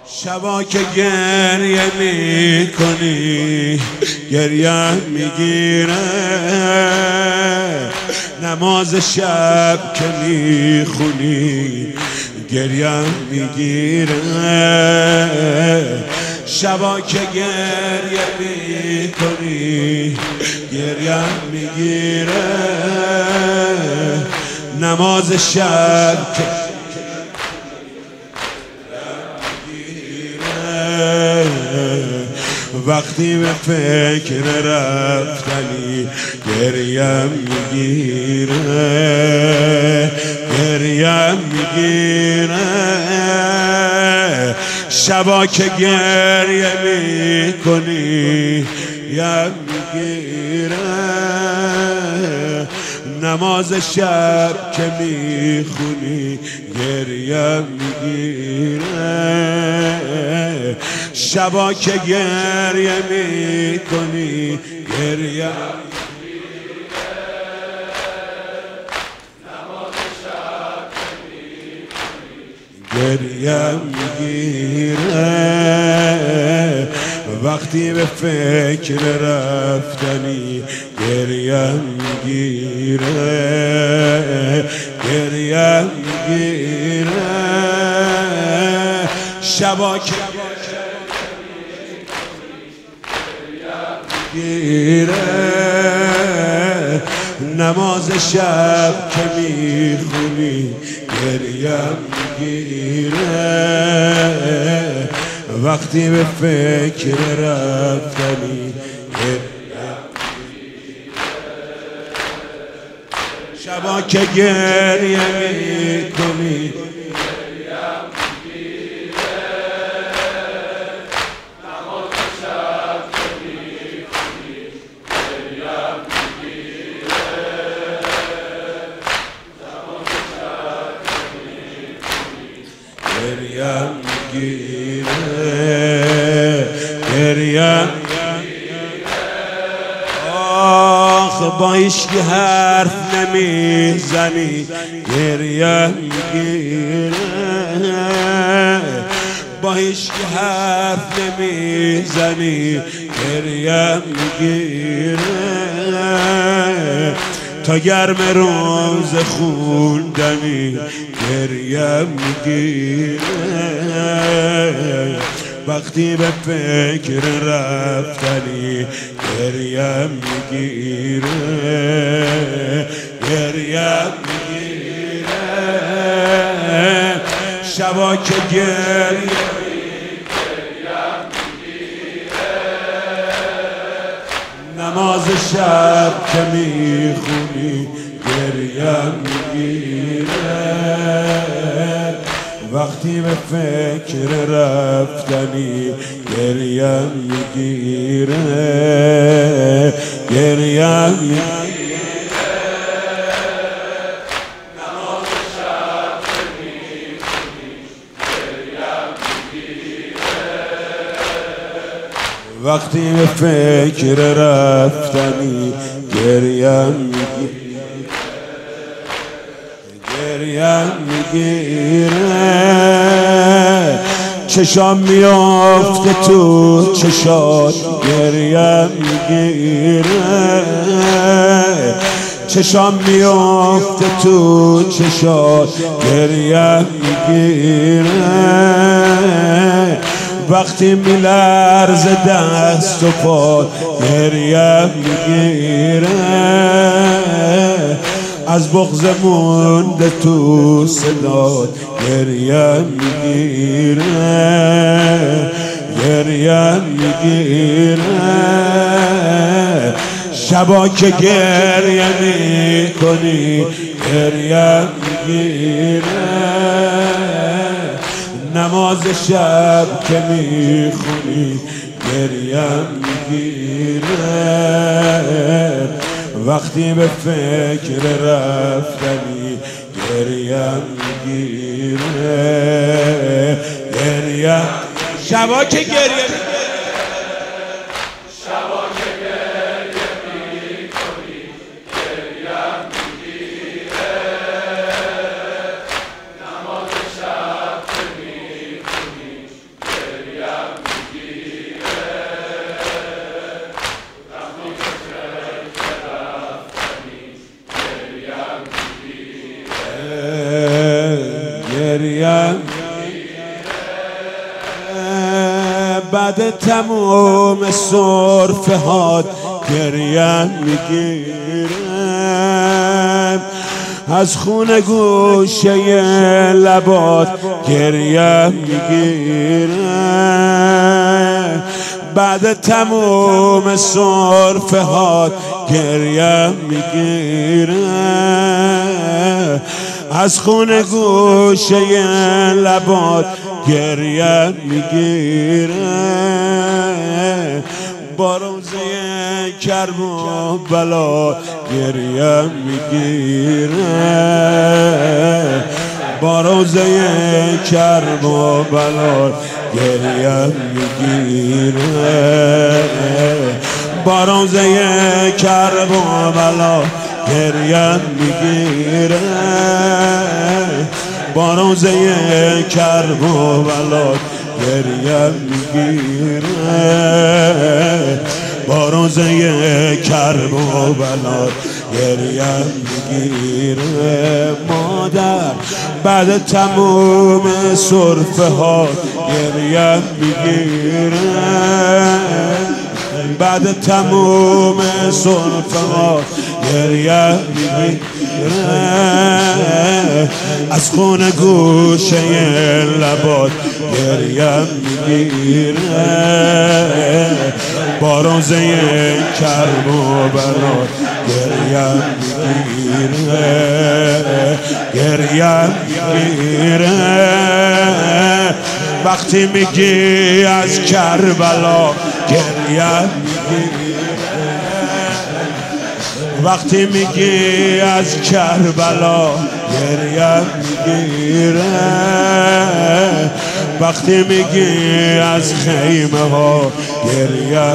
شبا که گریه میکنی گریه میگیره، نماز شب که میخونی گریه میگیره. شبا که گریه میکنی گریه میگیره، نماز شب که وقتی به فکر رفتنی گریه میگیره، گریه میگیره. شبا که گریه میکنی گریه میگیره، نماز شب که میخونی گریه میگیره. شبا که گریه میکنی گریه میگیره، نماز شب که میخونی گریه میگیره. وقتی به فکر رفتنی گریه میگیره، گریه میگیره. شبا که گریه، نماز شب که میخونی گریه میگیره. وقتی به فکر رفتنی شبا که گریه میکنی گریه میگیره، گریه آخ با هیچکی حرف نمیزنی گریه میگیره، با هیچکی حرف نمیزنی گریه میگیره. تا گرم روز خوندنی گریه میگیره، وقتی به فکر رفتنی گریه میگیره، گریه میگیره. شبا که گریه نماز شب که میخونی گریه میگیره، وقتی به فکر رفتنی گریه میگیره، گریه میگیره. نماز شب که میخونی گریه میگیره، وقتی به فکر رفتنی گریه میگیره، گریه میگیره. چشام میافته تو چشات گریه میگیره، چشام میافته تو چشات گریه میگیره. وقتی میلرزه دست و پا گریه میگیره، از بغض مونده تو صدات گریه میگیره، گریه میگیره. شبا که گریه میکنی گریه میگیره، نماز شب که میخونی گریه میگیره، وقتی به فکر رفتنی گریه میگیره، گریه. شبا که گریه شبا که گریه میکنی گریه میگیره، نماز شب که میخونی بعد تموم سرفه هات گریه میگیرم، از خون گوشه لبات گریه میگیرم، بعد تموم سرفه هات گریه میگیرم، از خون گوشه لبات گریه میگیرم، با روزه کرب و بلا گریه میگیرم، با روزه کرب و بلا گریه میگیرم، با روزه کرب و بلا گریه میگیرم، با روزه کرب و بلا گریه میگیرم، با روزه کرب و بلا گریه میگیرم. مادر بعد تموم سرفه ها گریه میگیرم، بعد تموم سرفه ها گریه میگیرم، از خون گوشه لبات گریه میگیرم، با روزه کرب و بلا گریه میگیرم، گریه میگیرم، وقتی میگی از کربلا گریه میگیرم، وقتی میگی از کربلا گریه میگیرم، وقتی میگی از خیمه ها گریه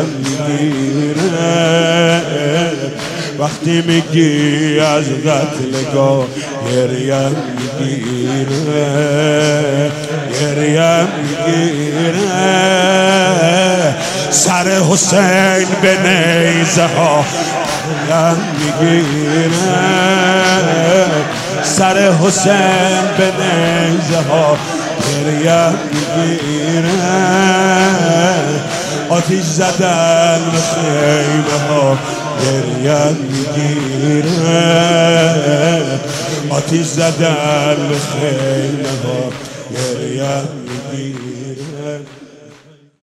میگیرم، وقتی میگی از قتلگاه گریه میگیرم، گریه میگیرم، سر حسین به نیزه ها گریه میگیرم، سر حسین به نیزه ها گریه میگیرم، آتیش زدن به خیمه ها گریه میگیرم، آتیش زدن به خیمه ها گریه میگیرم.